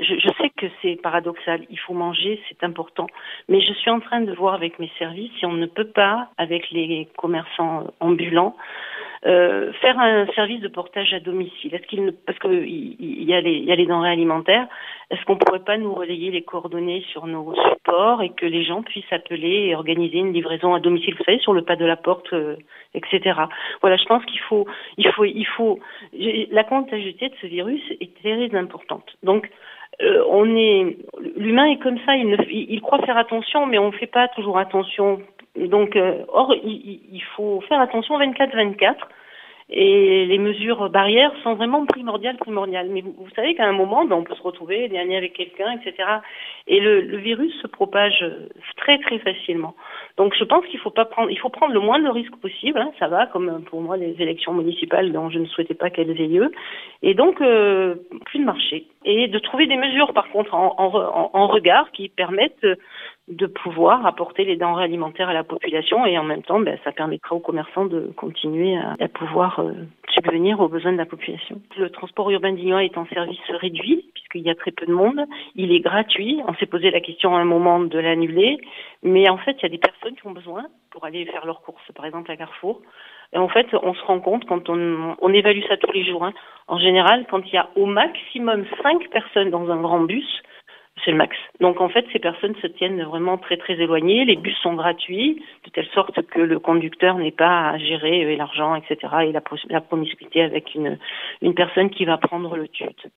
je sais que c'est paradoxal, il faut manger, c'est important, mais je suis en train de voir avec mes services si on ne peut pas, avec les commerçants ambulants, faire un service de portage à domicile. Est-ce qu'il ne, parce que il y a les denrées alimentaires, est-ce qu'on pourrait pas nous relayer les coordonnées sur nos supports et que les gens puissent appeler et organiser une livraison à domicile, vous savez, sur le pas de la porte, etc. Voilà, je pense la contagiosité de ce virus est très importante. Donc, l'humain est comme ça, il croit faire attention, mais on ne fait pas toujours attention. Donc, il faut faire attention 24/24. Et les mesures barrières sont vraiment primordiales. Mais vous savez qu'à un moment, on peut se retrouver dernier avec quelqu'un, etc. Et le virus se propage très très facilement. Donc je pense il faut prendre le moins de risques possible. Hein, ça va, comme pour moi les élections municipales dont je ne souhaitais pas qu'elles aient lieu. Et donc plus de marché et de trouver des mesures par contre en regard qui permettent de pouvoir apporter les denrées alimentaires à la population et en même temps, ça permettra aux commerçants de continuer à pouvoir subvenir aux besoins de la population. Le transport urbain d'Ignois est en service réduit puisqu'il y a très peu de monde. Il est gratuit. On s'est posé la question à un moment de l'annuler, mais en fait, il y a des personnes qui ont besoin pour aller faire leurs courses, par exemple à Carrefour. Et en fait, on se rend compte quand on évalue ça tous les jours. Hein. En général, quand il y a au maximum 5 personnes dans un grand bus, c'est le max. Donc en fait, ces personnes se tiennent vraiment très très éloignées. Les bus sont gratuits, de telle sorte que le conducteur n'est pas à gérer l'argent, etc. et la promiscuité avec une personne qui va prendre le tute.